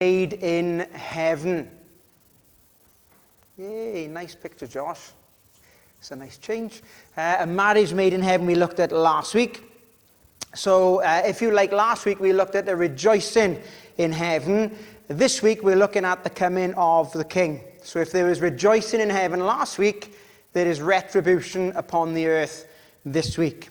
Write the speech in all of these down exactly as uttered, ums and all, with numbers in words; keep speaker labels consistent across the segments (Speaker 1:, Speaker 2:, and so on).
Speaker 1: Made in heaven. Yay, nice picture, Josh. It's a nice change. Uh, a marriage made in heaven we looked at last week. So uh, if you like, last week we looked at the rejoicing in heaven. This week we're looking at the coming of the King. So if there was rejoicing in heaven last week, there is retribution upon the earth this week.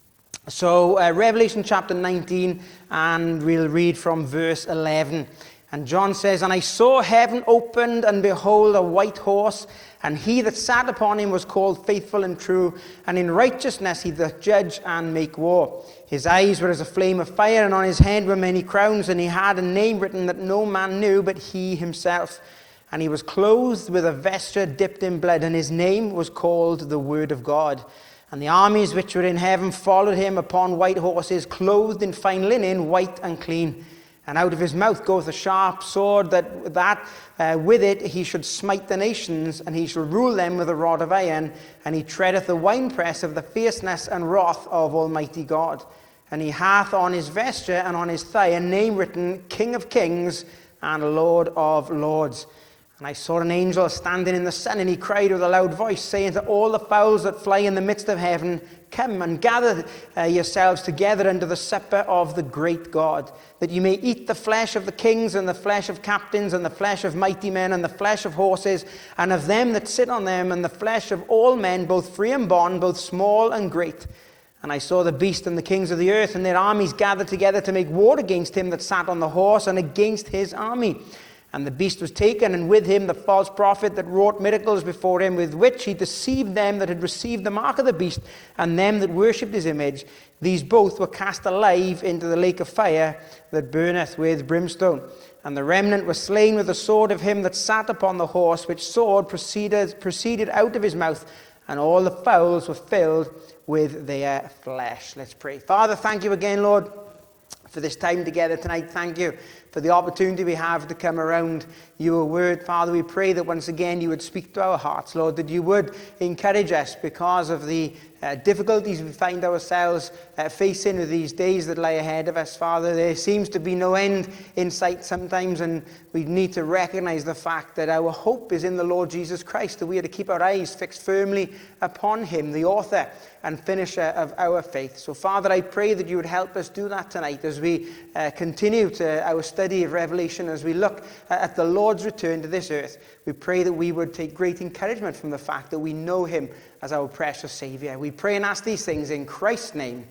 Speaker 1: So uh, Revelation chapter nineteen, and we'll read from verse eleven. And John says, "And I saw heaven opened, and behold, a white horse, and he that sat upon him was called Faithful and True, and in righteousness he doth judge and make war. His eyes were as a flame of fire, and on his head were many crowns, and he had a name written that no man knew but he himself. And he was clothed with a vesture dipped in blood, and his name was called the Word of God. And the armies which were in heaven followed him upon white horses, clothed in fine linen, white and clean. And out of his mouth goeth a sharp sword, that, that uh, with it he should smite the nations, and he shall rule them with a rod of iron. And he treadeth the winepress of the fierceness and wrath of Almighty God. And he hath on his vesture and on his thigh a name written, King of Kings and Lord of Lords. And I saw an angel standing in the sun, and he cried with a loud voice, saying to all the fowls that fly in the midst of heaven, Come and gather uh, yourselves together unto the supper of the great God, that you may eat the flesh of the kings, and the flesh of captains, and the flesh of mighty men, and the flesh of horses, and of them that sit on them, and the flesh of all men, both free and bond, both small and great. And I saw the beast and the kings of the earth, and their armies gathered together to make war against him that sat on the horse, and against his army. And the beast was taken, and with him the false prophet that wrought miracles before him, with which he deceived them that had received the mark of the beast, and them that worshipped his image. These both were cast alive into the lake of fire that burneth with brimstone. And the remnant was slain with the sword of him that sat upon the horse, which sword proceeded, proceeded out of his mouth, and all the fowls were filled with their flesh." Let's pray. Father, thank you again, Lord, for this time together tonight. Thank you for the opportunity we have to come around your word. Father, we pray that once again you would speak to our hearts, Lord, that you would encourage us because of the uh, difficulties we find ourselves uh, facing with these days that lie ahead of us. Father, there seems to be no end in sight sometimes, and we need to recognize the fact that our hope is in the Lord Jesus Christ, that we are to keep our eyes fixed firmly upon him, the author and finisher of our faith. So, Father, I pray that you would help us do that tonight as we uh, continue to our study of Revelation, as we look at the Lord's return to this earth. We pray that we would take great encouragement from the fact that we know him as our precious Savior. We pray and ask these things in Christ's name.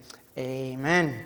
Speaker 1: Amen.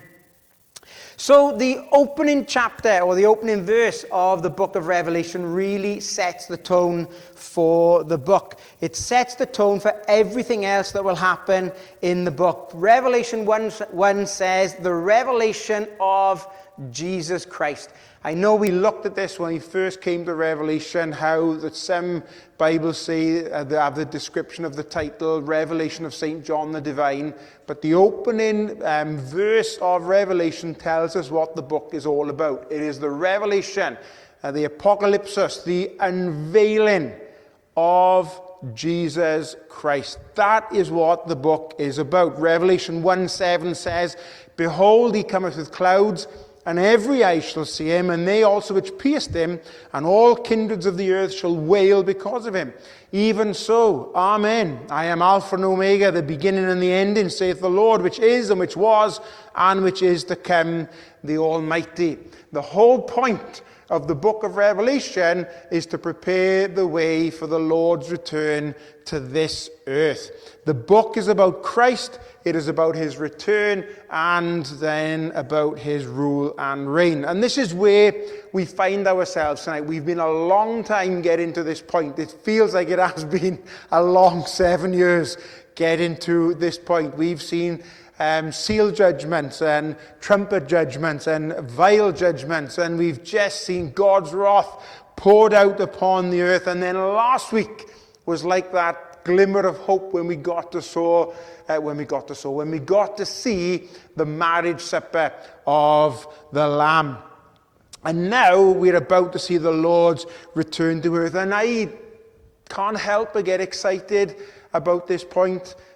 Speaker 1: So the opening chapter, or the opening verse of the book of Revelation, really sets the tone for the book. It sets the tone for everything else that will happen in the book. Revelation one, one says, the revelation of Jesus Christ. I know we looked at this when we first came to Revelation, how that some Bibles say uh, they have the description of the title, Revelation of Saint John the Divine. But the opening um, verse of Revelation tells us what the book is all about. It is the revelation, uh, the apocalypsis, the unveiling of Jesus Christ. That is what the book is about. Revelation one seven says, Behold, he cometh with clouds, and every eye shall see him, and they also which pierced him, and all kindreds of the earth shall wail because of him. Even so, Amen. I am Alpha and Omega, the beginning and the ending, saith the Lord, which is, and which was, and which is to come, the Almighty. The whole point of the book of Revelation is to prepare the way for the Lord's return to this earth. The book is about Christ, it is about his return, and then about his rule and reign. And this is where we find ourselves tonight. We've been a long time getting to this point. It feels like it has been a long seven years getting to this point. We've seen Um, seal judgments and trumpet judgments and vial judgments, and we've just seen God's wrath poured out upon the earth. And then last week was like that glimmer of hope when we got to saw, uh, when we got to saw, when we got to see the marriage supper of the Lamb. And now we're about to see the Lord's return to earth, and I can't help but get excited about this point.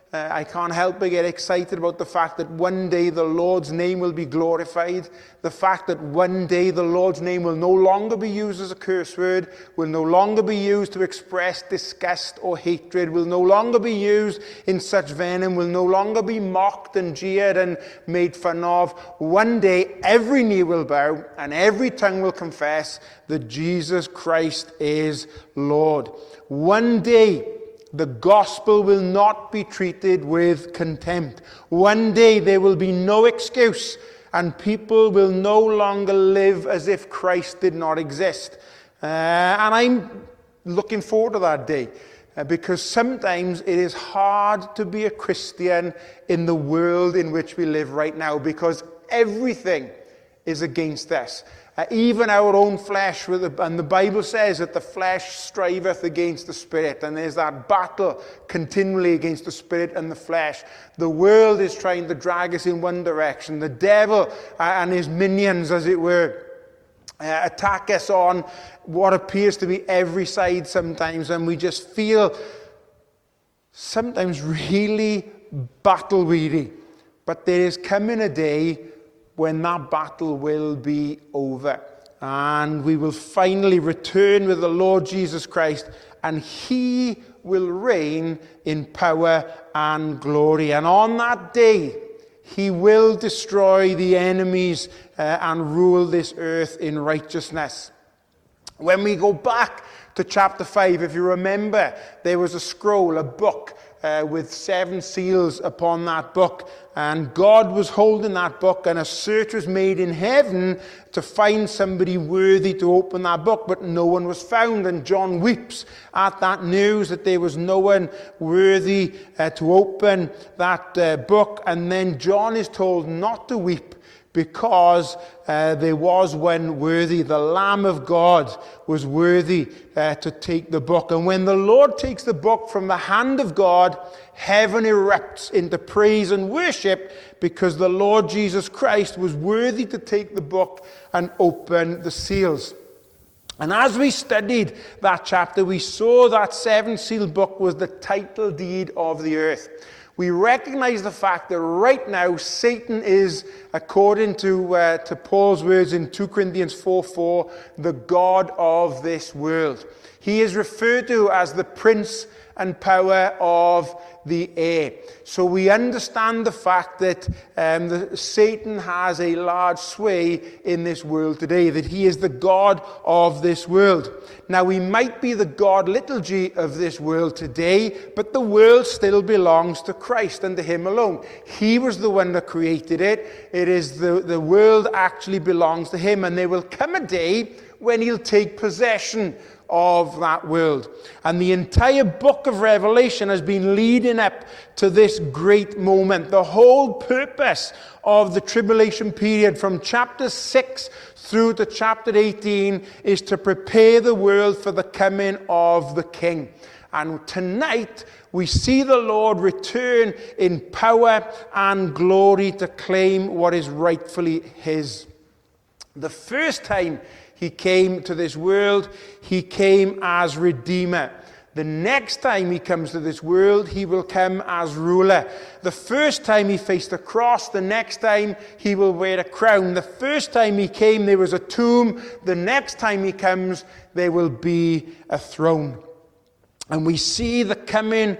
Speaker 2: Uh, I can't help but get excited about the fact that one day the Lord's name will be glorified. The fact that one day the Lord's name will no longer be used as a curse word, will no longer be used to express disgust or hatred, will no longer be used in such venom, will no longer be mocked and jeered and made fun of. One day every knee will bow and every tongue will confess that Jesus Christ is Lord. One day the gospel will not be treated with contempt. One day there will be no excuse, and people will no longer live as if Christ did not exist. Uh, and I'm looking forward to that day, uh, because sometimes it is hard to be a Christian in the world in which we live right now, because everything is against us. Uh, even our own flesh, with the, and the Bible says that the flesh striveth against the spirit, and there's that battle continually against the spirit and the flesh. The world is trying to drag us in one direction. The devil uh, and his minions, as it were, uh, attack us on what appears to be every side sometimes, and we just feel sometimes really battle weary. But there is coming a day when that battle will be over, and we will finally return with the Lord Jesus Christ, and he will reign in power and glory. And on that day, he will destroy the enemies uh, and rule this earth in righteousness. When we go back to chapter five, if you remember, there was a scroll, a book, Uh, with seven seals upon that book, and God was holding that book, and a search was made in heaven to find somebody worthy to open that book, but no one was found. And John weeps at that news that there was no one worthy uh, to open that uh, book. And then John is told not to weep, because uh, there was one worthy. The Lamb of God was worthy uh, to take the book. And when the Lord takes the book from the hand of God, heaven erupts into praise and worship, because the Lord Jesus Christ was worthy to take the book and open the seals. And as we studied that chapter, we saw that seven-sealed book was the title deed of the earth. We recognize the fact that right now Satan is, according to, uh, to Paul's words in two Corinthians four four, the god of this world. He is referred to as the prince and power of the air. So we understand the fact that um, the, Satan has a large sway in this world today, that he is the god of this world. Now, we might be the god, little g, of this world today, but the world still belongs to Christ and to him alone. He was the one that created it. It is the, the world actually belongs to him, and there will come a day when he'll take possession of that world. And the entire book of Revelation has been leading up to this great moment. The whole purpose of the tribulation period from chapter six through to chapter eighteen is to prepare the world for the coming of the King. And tonight we see the Lord return in power and glory to claim what is rightfully his. The first time he came to this world, he came as Redeemer. The next time he comes to this world, he will come as ruler. The first time he faced a cross, the next time he will wear a crown. The first time he came, there was a tomb. The next time he comes, there will be a throne. And we see the coming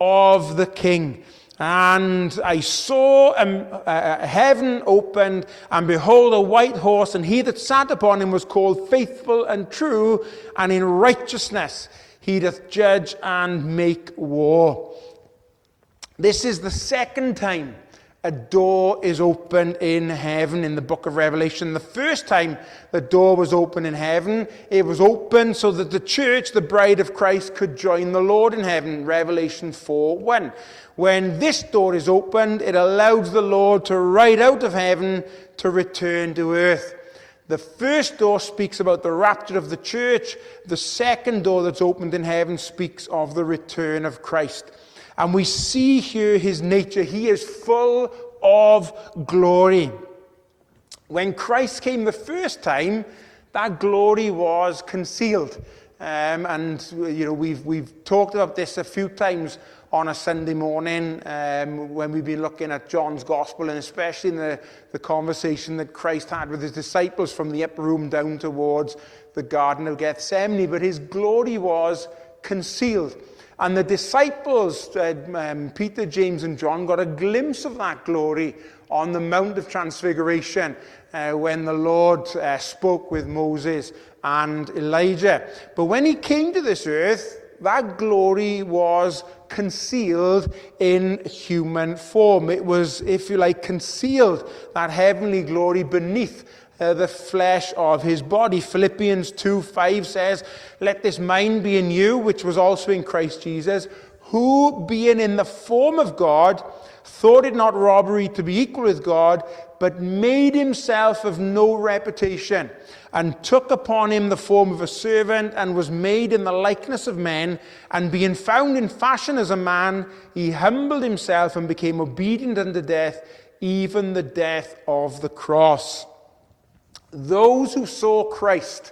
Speaker 2: of the King. And I saw um, uh, heaven opened, and behold, a white horse, and he that sat upon him was called Faithful and True, and in righteousness he doth judge and make war. This is the second time a door is opened in heaven in the book of Revelation. The first time the door was opened in heaven, it was open so that the church, the bride of Christ, could join the Lord in heaven, Revelation four one. When this door is opened, it allows the Lord to ride out of heaven to return to earth. The first door speaks about the rapture of the church. The second door that's opened in heaven speaks of the return of Christ. And we see here his nature. He is full of glory. When Christ came the first time, that glory was concealed. Um, and, you know, we've, we've talked about this a few times on a Sunday morning um, when we've been looking at John's Gospel, and especially in the, the conversation that Christ had with his disciples from the upper room down towards the Garden of Gethsemane. But his glory was concealed. And the disciples, uh, um, Peter, James, and John, got a glimpse of that glory on the Mount of Transfiguration uh, when the Lord uh, spoke with Moses and Elijah. But when he came to this earth, that glory was concealed in human form. It was, if you like, concealed, that heavenly glory, beneath Uh, the flesh of his body. Philippians two five says, "Let this mind be in you, which was also in Christ Jesus, who, being in the form of God, thought it not robbery to be equal with God, but made himself of no reputation, and took upon him the form of a servant, and was made in the likeness of men, and being found in fashion as a man, he humbled himself and became obedient unto death, even the death of the cross." Those who saw Christ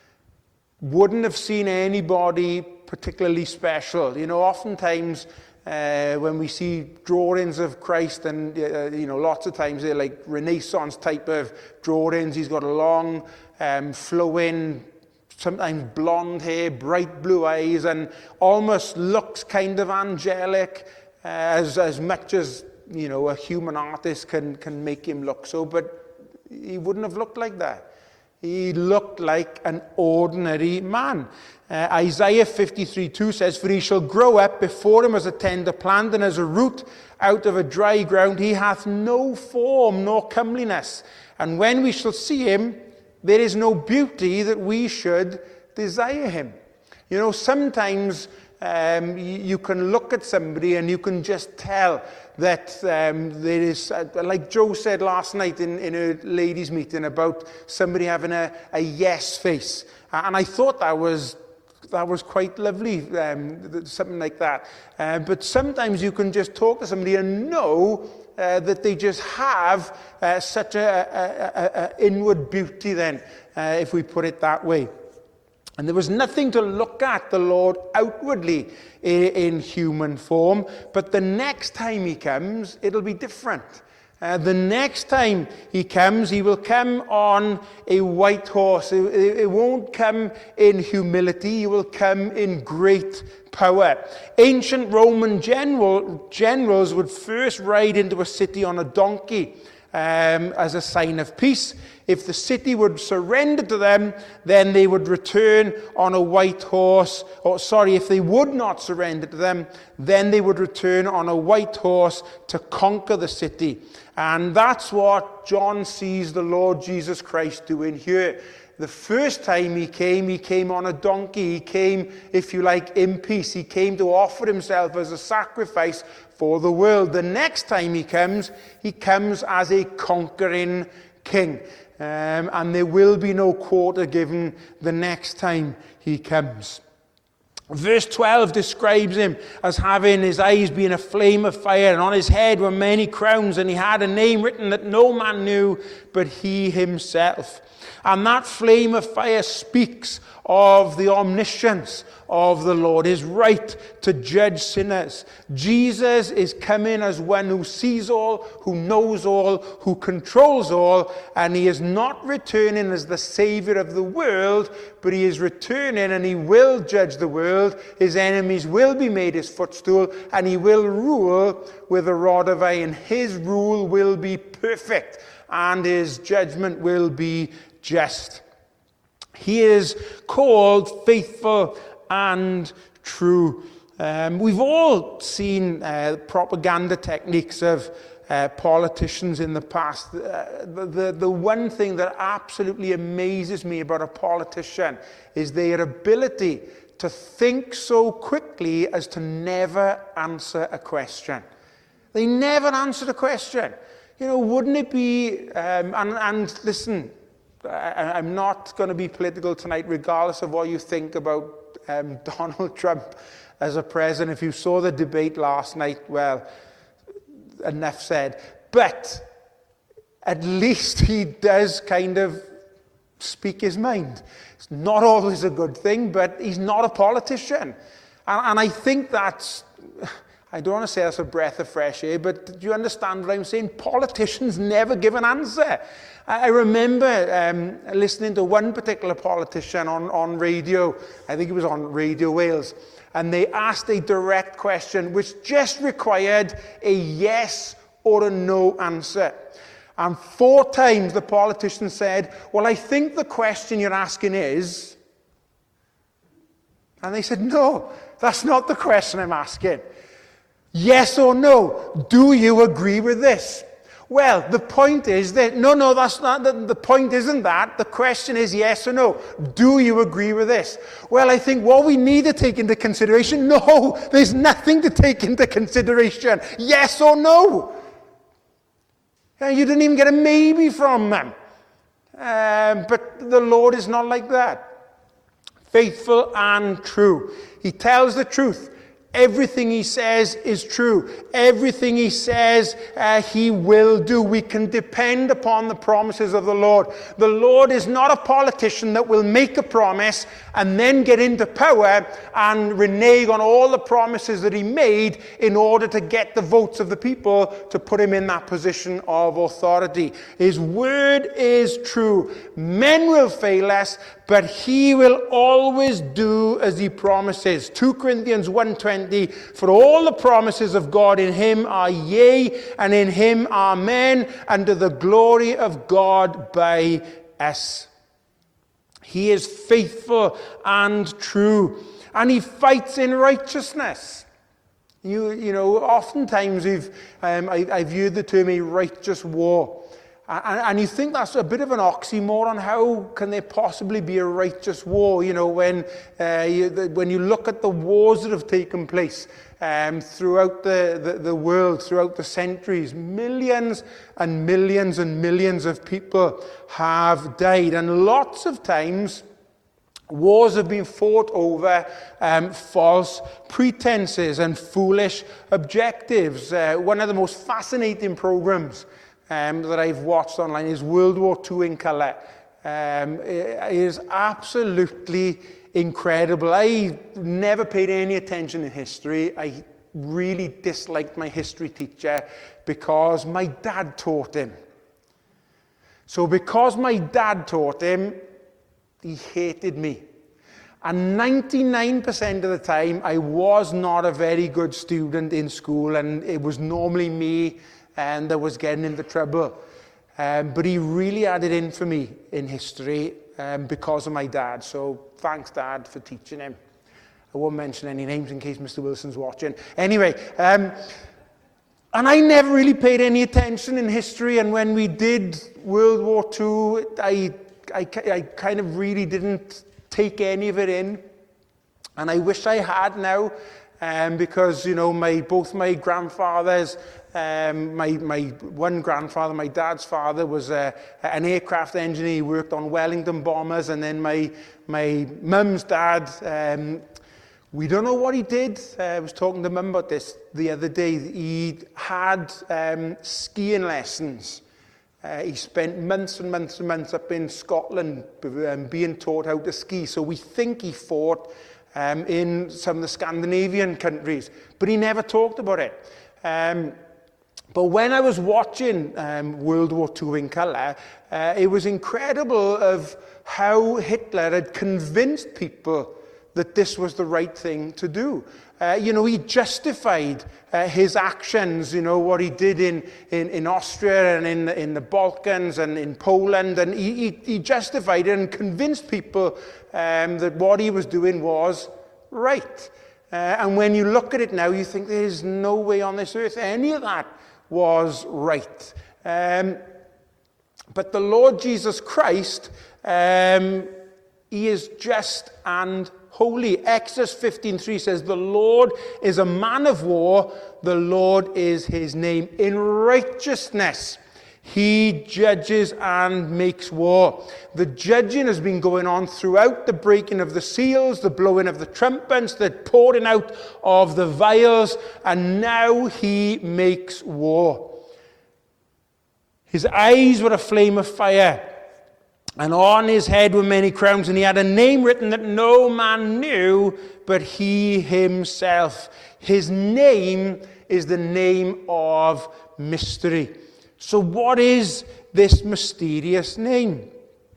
Speaker 2: wouldn't have seen anybody particularly special. You know, oftentimes uh, when we see drawings of Christ, and uh, you know, lots of times they're like Renaissance type of drawings. He's got a long, um, flowing, sometimes blonde hair, bright blue eyes, and almost looks kind of angelic, uh, as as much as, you know, a human artist can can make him look so. But he wouldn't have looked like that. He looked like an ordinary man. Uh, Isaiah fifty-three two says, "For he shall grow up before him as a tender plant, and as a root out of a dry ground. He hath no form nor comeliness. And when we shall see him, there is no beauty that we should desire him." You know, sometimes um, you, you can look at somebody and you can just tell that um, there is, uh, like Joe said last night in, in a ladies' meeting about somebody having a, a yes face. And I thought that was that was quite lovely, um, something like that. Uh, but sometimes you can just talk to somebody and know uh, that they just have uh, such a, a, a, a inward beauty then, uh, if we put it that way. And there was nothing to look at the Lord outwardly in, in human form. But the next time he comes, it'll be different. Uh, the next time he comes, he will come on a white horse. It, it, it won't come in humility. He will come in great power. Ancient Roman general, generals would first ride into a city on a donkey um, as a sign of peace. If the city would surrender to them, then they would return on a white horse. Or sorry, if they would not surrender to them, then they would return on a white horse to conquer the city. And that's what John sees the Lord Jesus Christ doing here. The first time he came, he came on a donkey. He came, if you like, in peace. He came to offer himself as a sacrifice for the world. The next time he comes, he comes as a conquering king. Um, and there will be no quarter given the next time he comes. Verse twelve describes him as having his eyes being a flame of fire, and on his head were many crowns, and he had a name written that no man knew but he himself. And that flame of fire speaks of the omniscience of the Lord, his right to judge sinners. Jesus is coming as one who sees all, who knows all, who controls all, and he is not returning as the Savior of the world, but he is returning and he will judge the world. His enemies will be made his footstool, and he will rule with a rod of iron. His rule will be perfect, and his judgment will be just. He is called faithful and true. Um, we've all seen uh, propaganda techniques of uh, politicians in the past. Uh, the, the, the one thing that absolutely amazes me about a politician is their ability to think so quickly as to never answer a question. They never answer a question. You know, wouldn't it be, um, and, and listen, I, I'm not going to be political tonight, regardless of what you think about um, Donald Trump as a president. If you saw the debate last night, well, enough said. But at least he does kind of speak his mind. It's not always a good thing, but he's not a politician. And, and I think that's, I don't want to say that's a breath of fresh air, but do you understand what I'm saying? Politicians never give an answer. I remember um, listening to one particular politician on, on radio, I think it was on Radio Wales, and they asked a direct question which just required a yes or a no answer. And four times the politician said, well, I think the question you're asking is... And they said, no, that's not the question I'm asking. Yes or no, do you agree with this? Well, the point is that, no, no, that's not, the, the point isn't that. The question is yes or no. Do you agree with this? Well, I think what we need to take into consideration, no, there's nothing to take into consideration. Yes or no. And you didn't even get a maybe from them. Um, but the Lord is not like that. Faithful and true. He tells the truth. Everything he says is true. Everything he says, uh, he will do. We can depend upon the promises of the Lord. The Lord is not a politician that will make a promise and then get into power and renege on all the promises that he made in order to get the votes of the people to put him in that position of authority. His word is true. Men will fail us, but he will always do as he promises. Second Corinthians one twenty, for all the promises of God in him are yea, and in him amen, and to the glory of God by us. He is faithful and true, and he fights in righteousness. You, you know, oftentimes we've, um, I, I've used the term a righteous war. And, and you think that's a bit of an oxymoron. How can there possibly be a righteous war? You know, when uh, you, the, when you look at the wars that have taken place um, throughout the, the, the world, throughout the centuries, millions and millions and millions of people have died. And lots of times, wars have been fought over um, false pretenses and foolish objectives. Uh, one of the most fascinating programs Um, that I've watched online is World War Two in colour. Um, it is absolutely incredible. I never paid any attention in history. I really disliked my history teacher because my dad taught him. So because my dad taught him, he hated me. And ninety-nine percent of the time, I was not a very good student in school, and it was normally me and that was getting into trouble. Um, but he really had it in for me in history um, because of my dad. So thanks, Dad, for teaching him. I won't mention any names in case Mister Wilson's watching. Anyway, um, and I never really paid any attention in history. And when we did World War Two, I, I, I kind of really didn't take any of it in. And I wish I had now, um, because, you know, my both my grandfathers, Um, my, my one grandfather, my dad's father, was uh, an aircraft engineer. He worked on Wellington bombers. And then my, my mum's dad, um, we don't know what he did. Uh, I was talking to mum about this the other day. He had um, skiing lessons. Uh, he spent months and months and months up in Scotland um, being taught how to ski. So we think he fought um, in some of the Scandinavian countries. But he never talked about it. Um, But when I was watching um, World War Two in colour, uh, it was incredible of how Hitler had convinced people that this was the right thing to do. Uh, you know, he justified uh, his actions, you know, what he did in, in, in Austria and in, in the Balkans and in Poland. And he, he, he justified it and convinced people um, that what he was doing was right. Uh, and when you look at it now, you think there's no way on this earth any of that was right. Um, but the Lord Jesus Christ, um, he is just and holy. Exodus fifteen three says, the Lord is a man of war, the Lord is his name. In righteousness he judges and makes war. The judging has been going on throughout the breaking of the seals, the blowing of the trumpets, the pouring out of the vials, and now he makes war. His eyes were a flame of fire. And on his head were many crowns, and he had a name written that no man knew but he himself. His name is the name of mystery. So what is this mysterious name?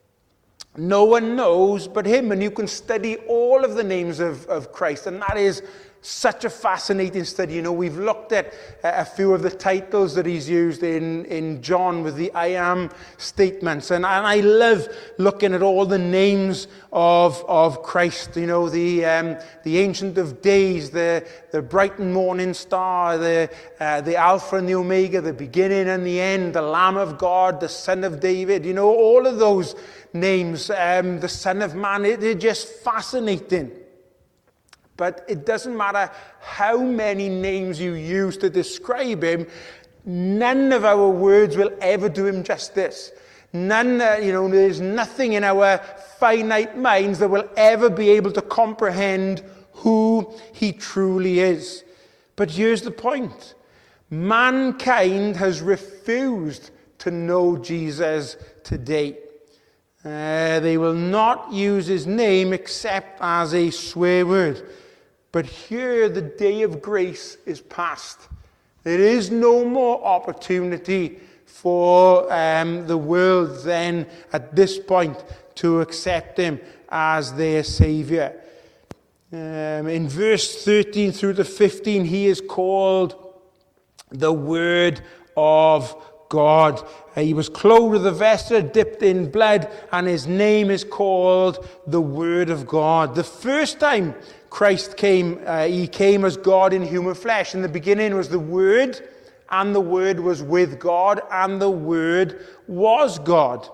Speaker 2: No one knows but him, and you can study all of the names of, of Christ, and that is such a fascinating study. You know, we've looked at a few of the titles that he's used in, in John with the I am statements. And, and I love looking at all the names of, of Christ. You know, the, um, the Ancient of Days, the, the bright and morning star, the, uh, the Alpha and the Omega, the beginning and the end, the Lamb of God, the Son of David. You know, all of those names, um, the Son of Man, they're just fascinating. But it doesn't matter how many names you use to describe him, none of our words will ever do him justice. None, uh, you know, there's nothing in our finite minds that will ever be able to comprehend who he truly is. But here's the point. Mankind has refused to know Jesus today. Uh, they will not use his name except as a swear word. But here the day of grace is past. There is no more opportunity for um, the world then at this point to accept him as their Savior. Um, in verse thirteen through to fifteen, he is called the Word of God. Uh, he was clothed with a vesture dipped in blood, and his name is called the Word of God. The first time Christ came, uh, he came as God in human flesh. In the beginning was the Word, and the Word was with God, and the Word was God.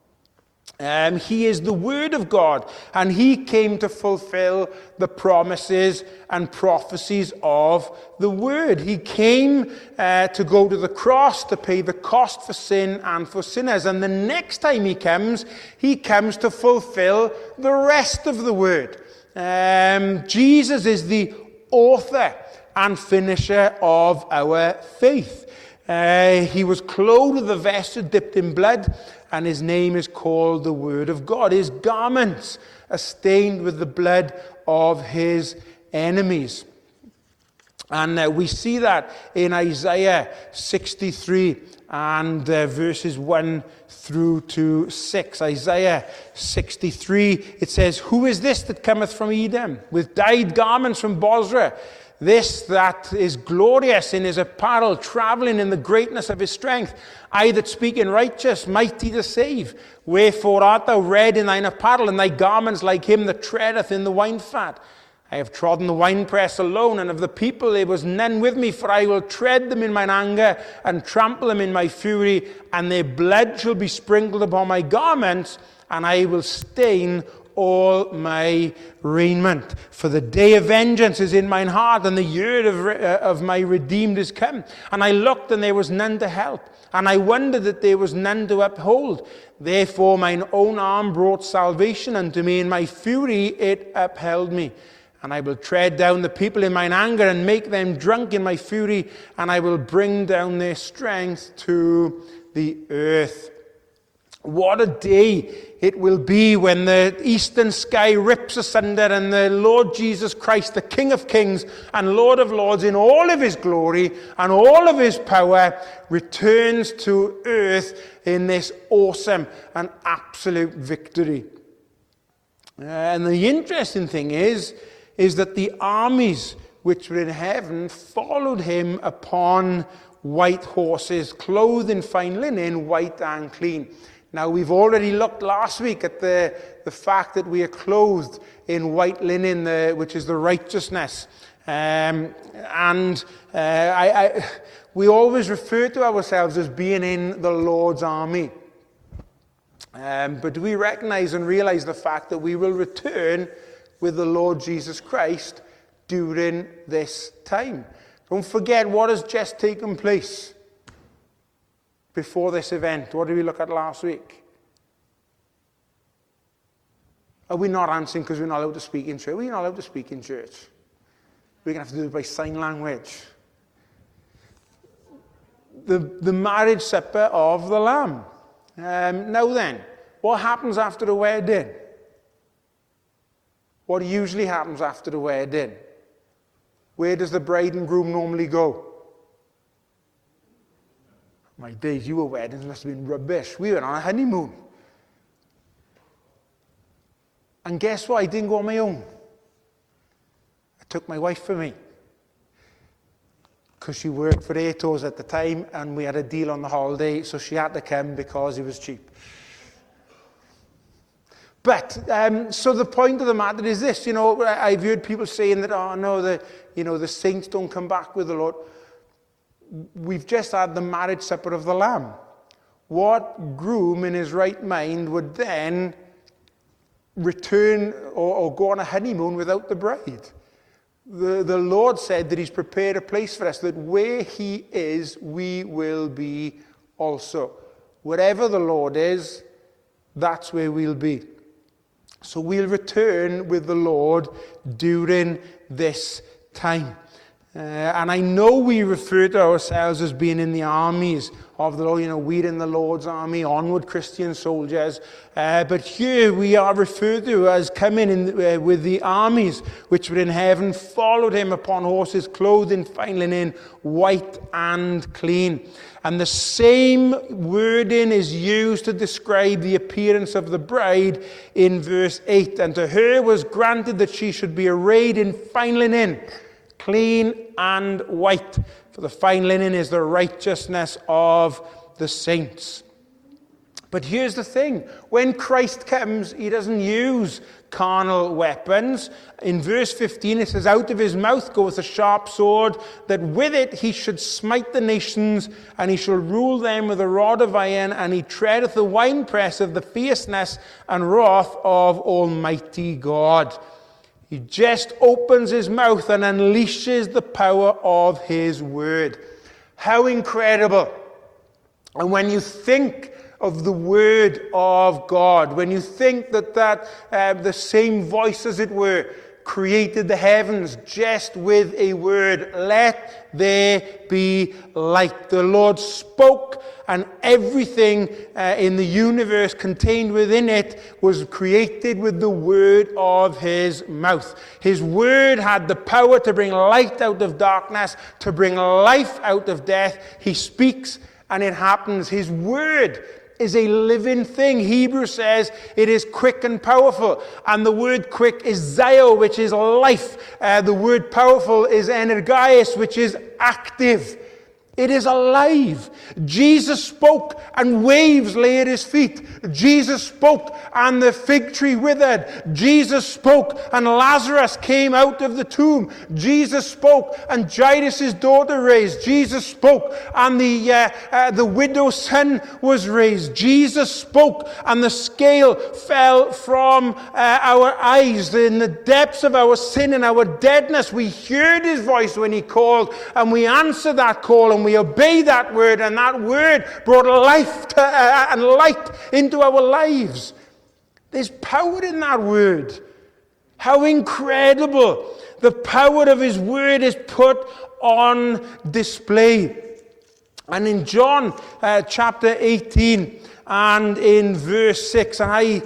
Speaker 2: Um, he is the Word of God, and he came to fulfill the promises and prophecies of the Word. He came uh, to go to the cross to pay the cost for sin and for sinners. And the next time he comes, he comes to fulfill the rest of the Word. Um, Jesus is the author and finisher of our faith. Uh, he was clothed with a vesture dipped in blood, and his name is called the Word of God. His garments are stained with the blood of his enemies. And uh, we see that in Isaiah sixty-three and uh, verses one through to six. Isaiah sixty-three, it says, "Who is this that cometh from Edom, with dyed garments from Bozrah? This that is glorious in his apparel, travelling in the greatness of his strength. I that speak in righteous, mighty to save. Wherefore art thou red in thine apparel, and thy garments like him that treadeth in the wine fat? I have trodden the winepress alone, and of the people there was none with me, for I will tread them in mine anger, and trample them in my fury, and their blood shall be sprinkled upon my garments, and I will stain all my raiment. For the day of vengeance is in mine heart, and the year of, uh, of my redeemed is come. And I looked, and there was none to help, and I wondered that there was none to uphold. Therefore mine own arm brought salvation unto me, in my fury it upheld me. And I will tread down the people in mine anger, and make them drunk in my fury, and I will bring down their strength to the earth." What a day it will be when the eastern sky rips asunder and the Lord Jesus Christ, the King of Kings and Lord of Lords, in all of his glory and all of his power, returns to earth in this awesome and absolute victory. Uh, and the interesting thing is, is that the armies which were in heaven followed him upon white horses, clothed in fine linen, white and clean. Now, we've already looked last week at the, the fact that we are clothed in white linen, the, which is the righteousness. Um, and uh, I, I, we always refer to ourselves as being in the Lord's army. Um, but do we recognize and realize the fact that we will return with the Lord Jesus Christ during this time? Don't forget what has just taken place before this event. What did we look at last week? Are we not answering because we're not allowed to speak in church? We're not allowed to speak in church. We're going to have to do it by sign language. The, the marriage supper of the Lamb. Um, now then, what What happens after the wedding? What usually happens after the wedding? Where does the bride and groom normally go? My days, your weddings must have been rubbish. We went on a honeymoon. And guess what? I didn't go on my own. I took my wife with me. Because she worked for Atos at the time, and we had a deal on the holiday, so she had to come because it was cheap. But, um, so the point of the matter is this, you know, I've heard people saying that, oh no, the, you know, the saints don't come back with the Lord. We've just had the marriage supper of the Lamb. What groom in his right mind would then return or, or go on a honeymoon without the bride? The, the Lord said that he's prepared a place for us, that where he is, we will be also. Wherever the Lord is, that's where we'll be. So we'll return with the Lord during this time. Uh, and I know we refer to ourselves as being in the armies of the Lord. You know, we're in the Lord's army, onward Christian soldiers. Uh, but here we are referred to as coming in uh, with the armies which were in heaven, followed him upon horses, clothed in fine linen, white and clean. And the same wording is used to describe the appearance of the bride in verse eight. And to her was granted that she should be arrayed in fine linen, clean and white, for the fine linen is the righteousness of the saints. But here's the thing. When Christ comes, he doesn't use carnal weapons. In verse fifteen, it says, out of his mouth goeth a sharp sword, that with it he should smite the nations, and he shall rule them with a rod of iron, and he treadeth the winepress of the fierceness and wrath of Almighty God. He just opens his mouth and unleashes the power of his word. How incredible. And when you think of the word of God, when you think that, that uh, the same voice, as it were, created the heavens just with a word, let there be light. The Lord spoke, and everything uh, in the universe contained within it was created with the word of his mouth. His word had the power to bring light out of darkness, to bring life out of death. He speaks and it happens. His word is a living thing. Hebrews says it is quick and powerful. And the word quick is zio, which is life. Uh, the word powerful is energis, which is active. It is alive. Jesus spoke and waves lay at his feet. Jesus spoke and the fig tree withered. Jesus spoke and Lazarus came out of the tomb. Jesus spoke and Jairus' daughter raised. Jesus spoke and the, uh, uh, the widow's son was raised. Jesus spoke and the scale fell from uh, our eyes. In the depths of our sin and our deadness, we heard his voice when he called, and we answered that call, and we obeyed that word, and that word brought life to, uh, and light into our lives. There's power in that word. How incredible. The power of his word is put on display. And in John uh, chapter eighteen and in verse six, and I,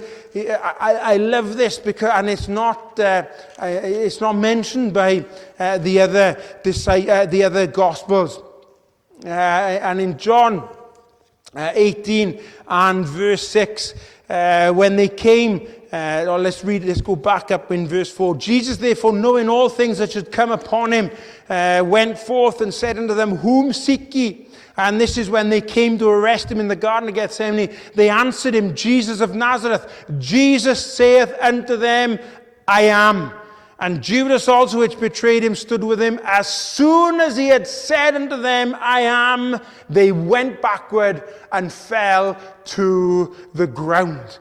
Speaker 2: I, I love this because, and it's not, uh, it's not mentioned by uh, the other uh, the other Gospels. Uh, and in John uh, eighteen and verse six, uh, when they came, uh, or let's read, let's go back up in verse four. Jesus, therefore, knowing all things that should come upon him, uh, went forth and said unto them, whom seek ye? And this is when they came to arrest him in the Garden of Gethsemane. They answered him, Jesus of Nazareth. Jesus saith unto them, I am. And Judas also, which betrayed him, stood with him. As soon as he had said unto them, I am, they went backward and fell to the ground.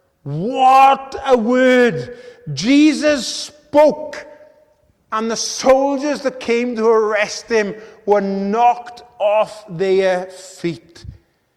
Speaker 2: What a word! Jesus spoke, and the soldiers that came to arrest him were knocked off their feet.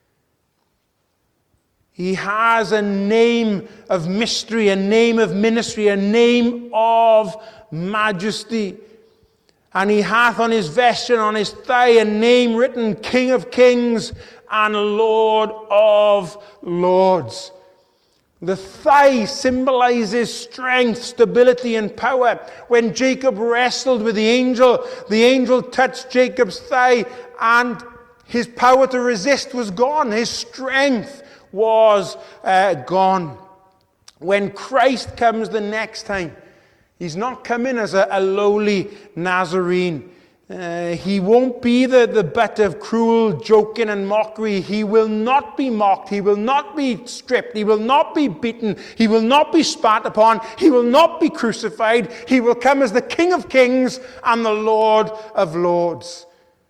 Speaker 2: He has a name of mystery, a name of ministry, a name of majesty. And he hath on his vest and on his thigh a name written, King of Kings and Lord of Lords. The thigh symbolizes strength, stability, and power. When Jacob wrestled with the angel, the angel touched Jacob's thigh, and his power to resist was gone. His strength was uh, gone. When Christ comes the next time, he's not coming as a, a lowly Nazarene. Uh, he won't be the, the butt of cruel joking and mockery. He will not be mocked. He will not be stripped. He will not be beaten. He will not be spat upon. He will not be crucified. He will come as the King of Kings and the Lord of Lords.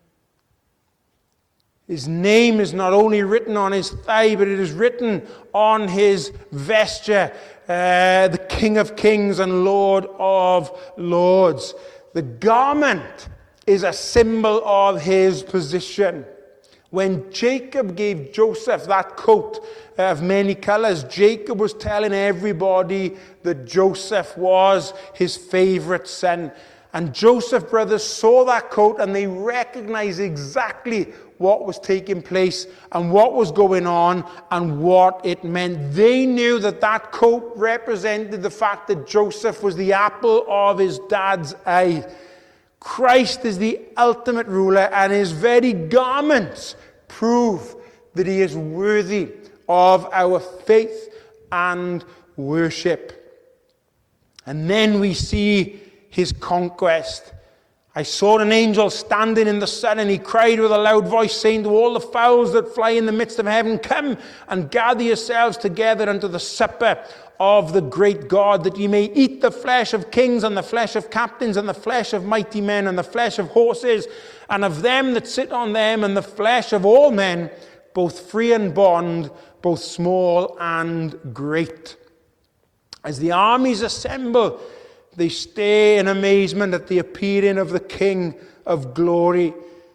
Speaker 2: His name is not only written on his thigh, but it is written on his vesture, uh, the King of Kings and Lord of Lords. The garment is a symbol of his position. When Jacob gave Joseph that coat of many colors, Jacob was telling everybody that Joseph was his favorite son. And Joseph's brothers saw that coat and they recognized exactly what was taking place and what was going on and what it meant. They knew that that coat represented the fact that Joseph was the apple of his dad's eye. Christ is the ultimate ruler, and his very garments prove that he is worthy of our faith and worship. And then we see his conquest. I saw an angel standing in the sun, and he cried with a loud voice, saying to all the fowls that fly in the midst of heaven, come and gather yourselves together unto the supper of the great God, that ye may eat the flesh of kings, and the flesh of captains, and the flesh of mighty men, and the flesh of horses, and of them that sit on them, and the flesh of all men, both free and bond, both small and great. As the armies assemble, they stare in amazement at the appearing of the King of glory.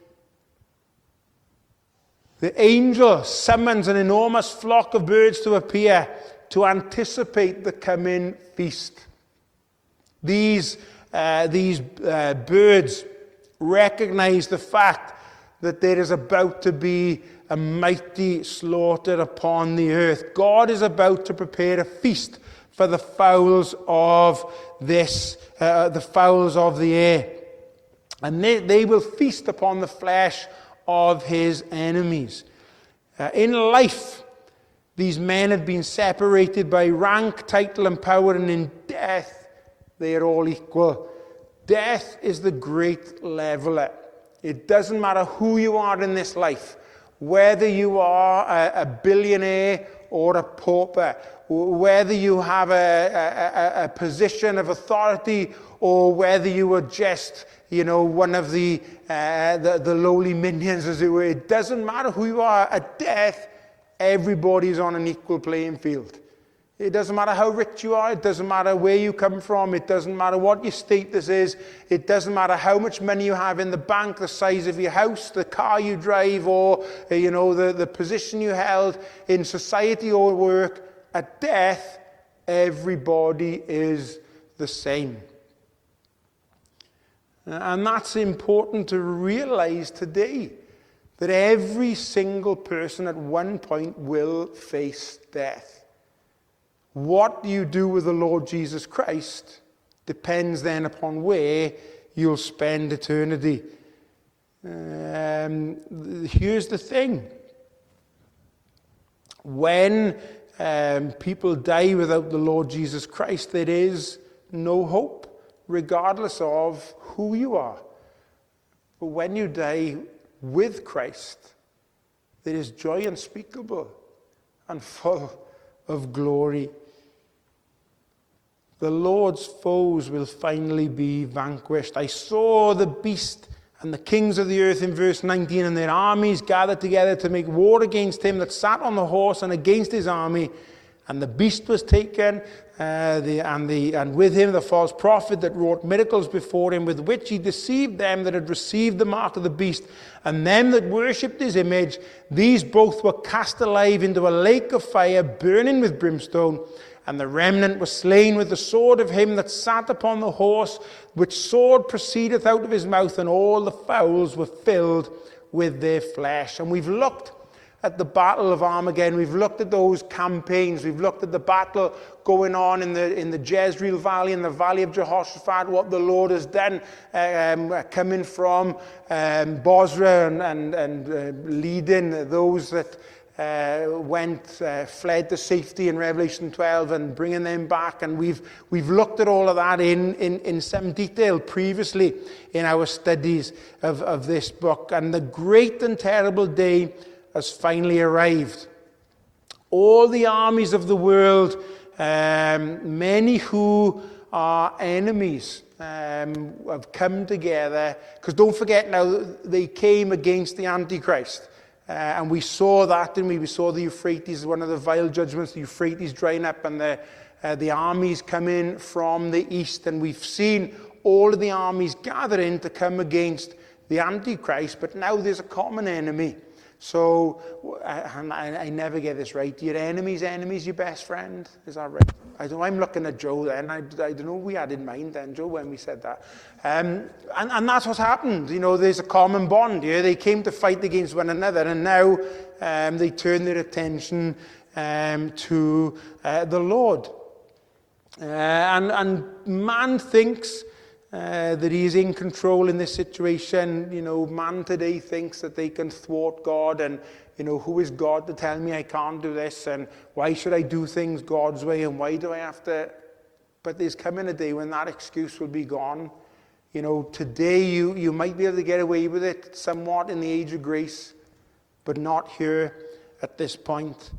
Speaker 2: The angel summons an enormous flock of birds to appear to anticipate the coming feast. These, uh, these uh, birds recognize the fact that there is about to be a mighty slaughter upon the earth. God is about to prepare a feast for the fowls of this, uh, the fowls of the air. And they, they will feast upon the flesh of his enemies. Uh, in life, these men had been separated by rank, title, and power, and in death, they are all equal. Death is the great leveler. It doesn't matter who you are in this life, whether you are a, a billionaire or a pauper, whether you have a, a, a position of authority or whether you are just, you know, one of the, uh, the, the lowly minions, as it were. It doesn't matter who you are. At death, everybody's on an equal playing field. It doesn't matter how rich you are. It doesn't matter where you come from. It doesn't matter what your status is. It doesn't matter how much money you have in the bank, the size of your house, the car you drive, or, you know, the, the position you held in society or work. At death, everybody is the same. And that's important to realize today, that every single person at one point will face death. What you do with the Lord Jesus Christ depends then upon where you'll spend eternity. Um, here's the thing. When um, people die without the Lord Jesus Christ, there is no hope, regardless of who you are. But when you die with Christ, there is joy unspeakable and full of glory. The Lord's foes will finally be vanquished. I saw the beast and the kings of the earth in verse nineteen, and their armies gathered together to make war against him that sat on the horse and against his army. And the beast was taken, uh, the, and, the, and with him the false prophet that wrought miracles before him, with which he deceived them that had received the mark of the beast, and them that worshipped his image. These both were cast alive into a lake of fire, burning with brimstone. And the remnant was slain with the sword of him that sat upon the horse, which sword proceedeth out of his mouth, and all the fowls were filled with their flesh. And we've looked at the Battle of Armageddon. We've looked at those campaigns. We've looked at the battle going on in the in the Jezreel Valley, in the Valley of Jehoshaphat, what the Lord has done, um, coming from um, Bozrah and, and, and uh, leading those that uh, went, uh, fled to safety in Revelation twelve and bringing them back. And we've we've looked at all of that in, in, in some detail previously in our studies of, of this book. And the great and terrible day has finally arrived. All the armies of the world, um, many who are enemies, um, have come together. Because don't forget now, they came against the Antichrist. Uh, and we saw that, didn't we? We saw the Euphrates, one of the vile judgments, the Euphrates drying up and the, uh, the armies coming from the east. And we've seen all of the armies gathering to come against the Antichrist. But now there's a common enemy. So, and I, I never get this right. Your enemy's enemy's your best friend. Is that right? I don't know. I'm looking at Joe then. I, I don't know what we had in mind then, Joe, when we said that. Um, and, and that's what's happened. You know, there's a common bond here. They came to fight against one another, and now um, they turn their attention um, to uh, the Lord. Uh, and, and man thinks Uh, that he is in control in this situation. You know, man today thinks that they can thwart God, and, you know, who is God to tell me I can't do this, and why should I do things God's way, and why do I have to? But there's coming a day when that excuse will be gone. You know, today you, you might be able to get away with it somewhat in the age of grace, but not here at this point.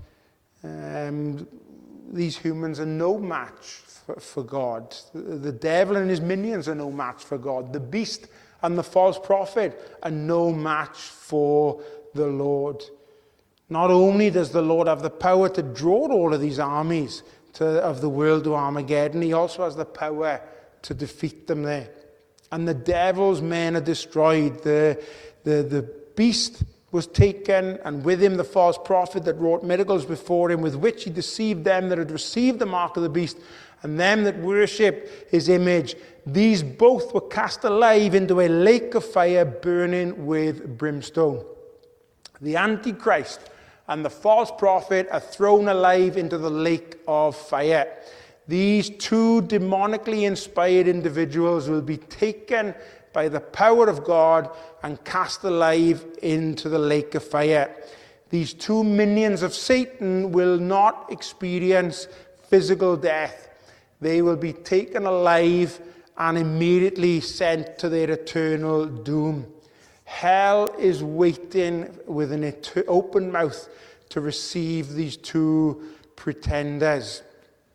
Speaker 2: Um, these humans are no match For, for God. The devil and his minions are no match for God. The beast and the false prophet are no match for the Lord. Not only does the Lord have the power to draw all of these armies to, of the world to Armageddon, he also has the power to defeat them there. And the devil's men are destroyed. The, the, the beast was taken, and with him the false prophet that wrought miracles before him, with which he deceived them that had received the mark of the beast, and them that worship his image. These both were cast alive into a lake of fire burning with brimstone. The Antichrist and the false prophet are thrown alive into the lake of fire. These two demonically inspired individuals will be taken by the power of God and cast alive into the lake of fire. These two minions of Satan will not experience physical death. They will be taken alive and immediately sent to their eternal doom. Hell is waiting with an open mouth to receive these two pretenders.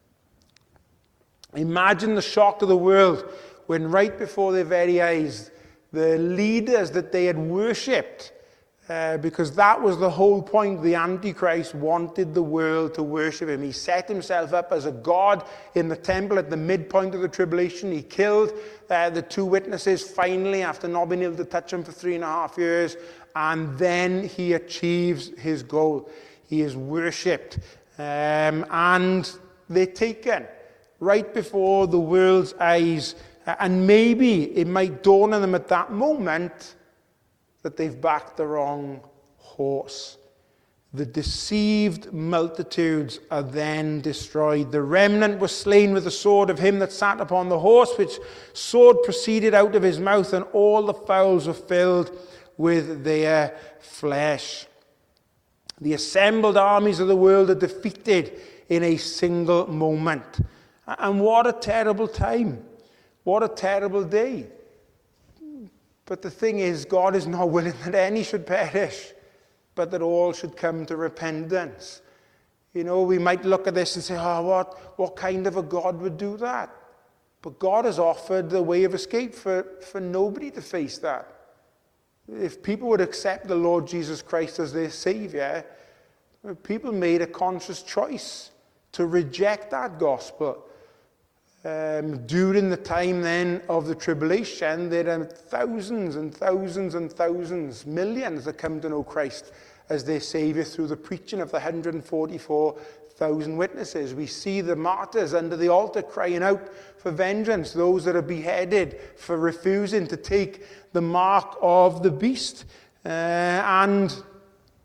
Speaker 2: Imagine the shock of the world when right before their very eyes, the leaders that they had worshipped, Uh, because that was the whole point. The Antichrist wanted the world to worship him. He set himself up as a god in the temple at the midpoint of the tribulation. He killed uh, the two witnesses finally after not being able to touch them for three and a half years. And then he achieves his goal. He is worshipped. Um, and they're taken right before the world's eyes. Uh, and maybe it might dawn on them at that moment that they've backed the wrong horse. The deceived multitudes are then destroyed. The remnant was slain with the sword of him that sat upon the horse, which sword proceeded out of his mouth, and all the fowls were filled with their flesh. The assembled armies of the world are defeated in a single moment. And what a terrible time. What a terrible day. But the thing is, God is not willing that any should perish, but that all should come to repentance. You know, we might look at this and say, oh, what, what kind of a God would do that? But God has offered the way of escape for, for nobody to face that. If people would accept the Lord Jesus Christ as their Savior, people made a conscious choice to reject that gospel. Um, during the time then of the tribulation, there are thousands and thousands and thousands, millions that come to know Christ as their Savior through the preaching of the one hundred forty-four thousand witnesses. We see the martyrs under the altar crying out for vengeance, those that are beheaded for refusing to take the mark of the beast. Uh, and,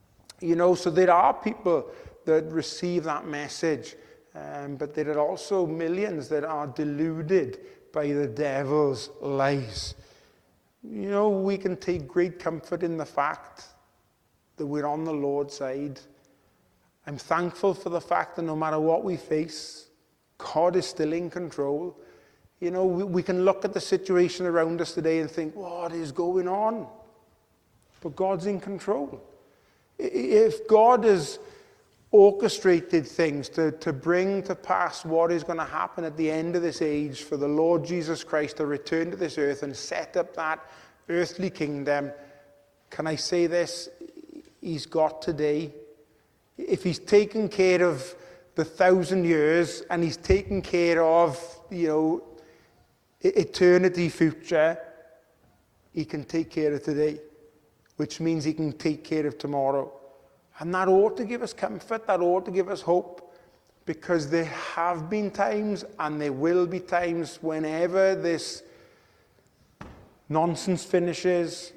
Speaker 2: You know, so there are people that receive that message, um, but there are also millions that are deluded by the devil's lies. You know, we can take great comfort in the fact that we're on the Lord's side. I'm thankful for the fact that no matter what we face, God is still in control. You know, we, we can look at the situation around us today and think, what is going on? But God's in control. If God has orchestrated things to, to bring to pass what is going to happen at the end of this age for the Lord Jesus Christ to return to this earth and set up that earthly kingdom, can I say this? He's got today. If he's taken care of the thousand years and he's taken care of, you know, eternity future, he can take care of today, which means he can take care of tomorrow. And that ought to give us comfort, that ought to give us hope, because there have been times and there will be times whenever this nonsense finishes.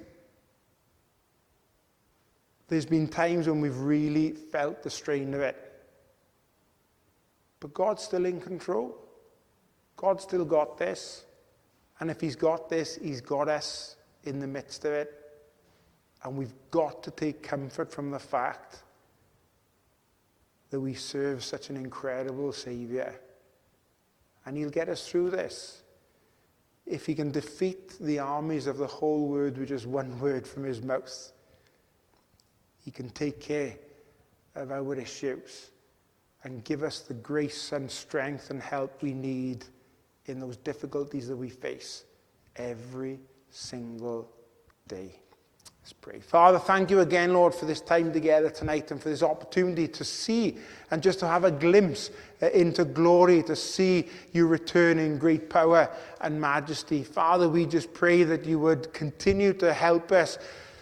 Speaker 2: There's been times when we've really felt the strain of it. But God's still in control. God's still got this. And if he's got this, he's got us in the midst of it. And we've got to take comfort from the fact that we serve such an incredible Savior. And he'll get us through this. If he can defeat the armies of the whole world with just one word from his mouth, he can take care of our issues and give us the grace and strength and help we need in those difficulties that we face every single day. Let's pray. Father, thank you again, Lord, for this time together tonight and for this opportunity to see and just to have a glimpse uh, into glory, to see you return in great power and majesty. Father, we just pray that you would continue to help us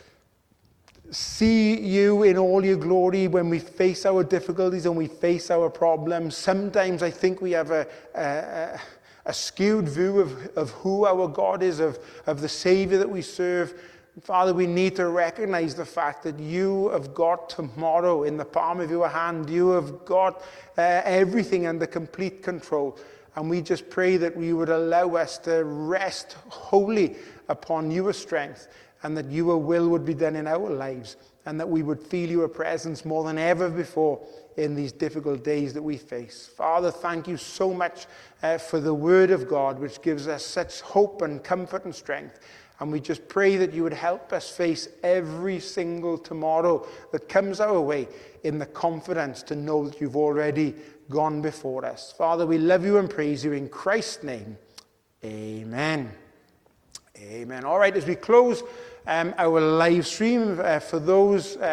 Speaker 2: see you in all your glory when we face our difficulties and we face our problems. Sometimes I think we have a, a, a skewed view of, of who our God is, of, of the Savior that we serve. Father, we need to recognize the fact that you have got tomorrow in the palm of your hand. You have got uh, everything under complete control. And we just pray that we would allow us to rest wholly upon your strength, and that your will would be done in our lives, and that we would feel your presence more than ever before in these difficult days that we face. Father, thank you so much uh, for the word of God, which gives us such hope and comfort and strength. And we just pray that you would help us face every single tomorrow that comes our way in the confidence to know that you've already gone before us. Father, we love you and praise you in Christ's name. Amen. Amen. All right, as we close um, our live stream, uh, for those... Uh,